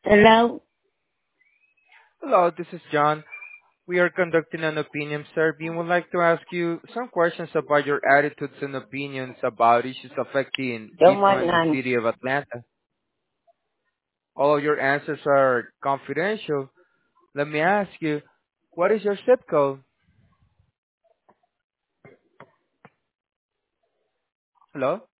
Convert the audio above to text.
Hello? Hello, this is John. We are conducting an opinion survey and would like to ask you some questions about your attitudes and opinions about issues affecting Don't people want in the none. city of Atlanta. All of your answers are confidential. Let me ask you, what is your zip code? Hello?